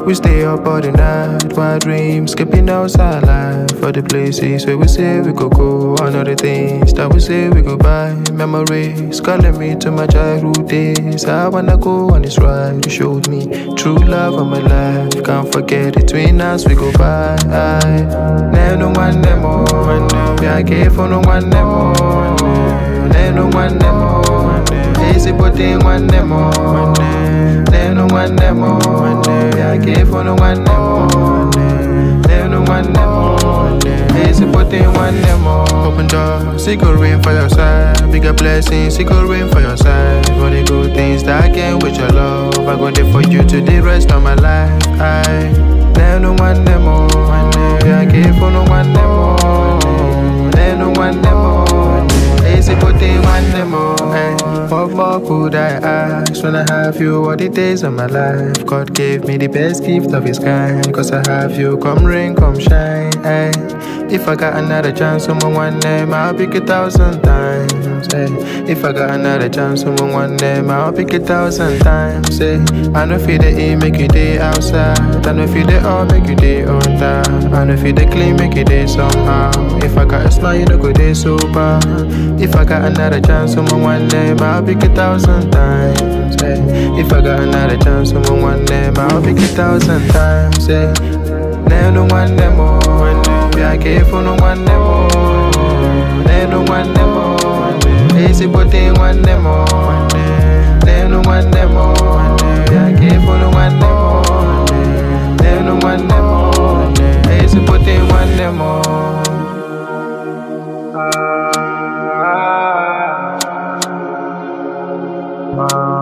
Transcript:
We stay up all the night, wild dreams, skipping outside life. For the places where we say we could go, all of the things that we say we could buy. Memories calling me to my childhood days. I wanna go on this ride. You showed me true love of my life. Can't forget it, between us we go by. No one more. Yeah, I gave for no one more. No one more. Easy putting one more. No one more. Yeah, I gave for no one more. No one more. Easy putting one more. Open doors, it could rain for your side. Bigger blessings, it could rain for your side. For the good things that I can with your love, I go there for you to the rest of my life. No one more. Yeah, I gave for no one more. No one more. Easy putting one more. What more could I ask when I have you all the days of my life? God gave me the best gift of his kind, cause I have you, come rain, come shine. If I got another chance, someone one name, I'll pick 1,000 times. If I got another chance, someone one name, I'll pick 1,000 times. I know feel the E, make you day outside. I know feel the all, make you day on time. I know feel the clean, make you day somehow. If I got a smile, you know go day sober. If I got another chance, someone one name, I'll pick 1,000 times. If I got another chance, someone one name, I'll pick 1,000 times. No one more. Yeah, I gave for no one more. No one more. Easy putting one more. No one more. Yeah, I gave for no one more. No one more. Easy putting one more.